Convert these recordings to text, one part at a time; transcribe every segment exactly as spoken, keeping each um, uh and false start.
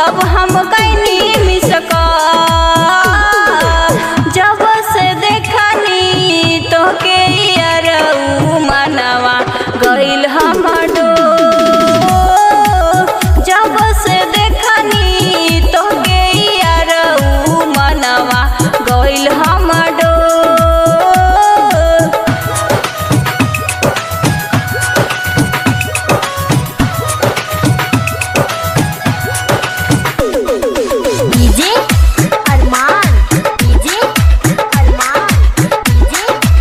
तब हम कैनी मिस कॉल। जब से देखनी तोहके यारऊ मनवा गइल हमर डोल। जब से देखनी तोहके यारऊ मनवा गइल हमर डोल। DJ Arman DJ Arman DJ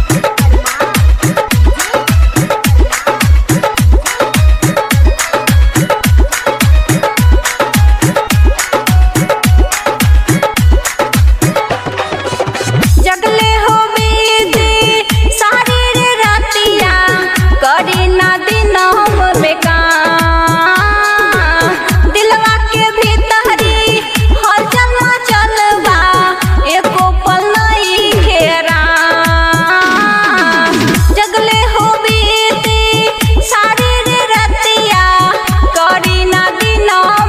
जगले हो बीती सारी रे रातिया करी ना दिन हम बेकार। दिलवा के भीतरी हलचल मचलबा एको पल नहीं घेरा। जगले हो बीती सारी रे रातिया करी ना दिन हम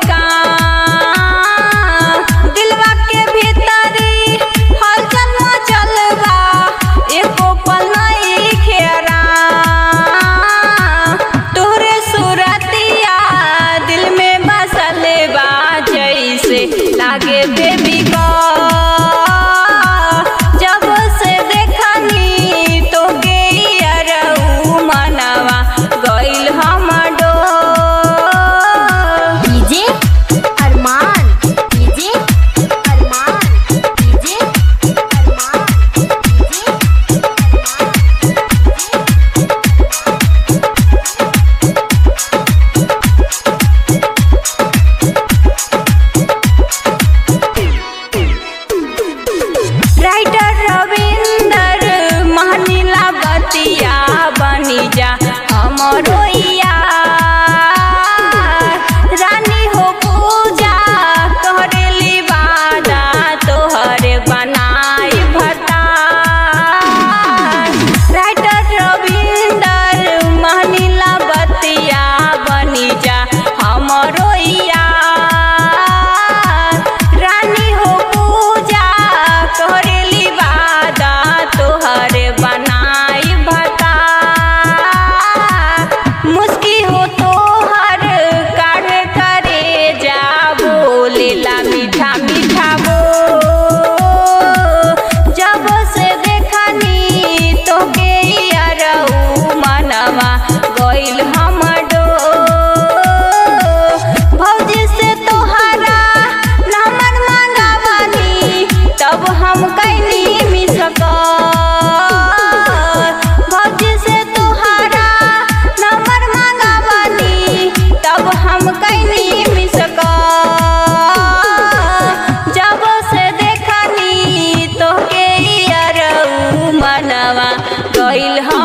बेकार। दिलवा के भीतरी हलचल मचलबा एको पल नहीं घेरा। तोहरे सूरतिया दिल में बसल बा जैसे लागे बेबी का। जब से देखनी तोहके यारऊ मनवा गइल हमर डोल। DJ Arman DJ Arman DJ Arman writer Ravinder Mahnila बतिया बनी जा हमरो यार। रानी हो पूजा तोहरेली वादा तोहरे बनाई भतार। राइटर रविंदर महनीला बतिया बनी जा हमरो यार। रानी हो पूजा तोहरेली वादा तोहरे बनाई भतार। मुस्की हो तोहर काढ़ करे जा बोलेला मीठा मीठा बोल। जब से देखनी तोहके यारऊ मनवा गइल हमर डोल। भौजी से तोहरा नंबर मांगवनी तब हम कैनी मिस कॉल। भौजी से तोहरा नंबर मांगवनी तब हम कैनी मिस कॉल। जब से देखनी तोहके यारऊ मनवा गइल हम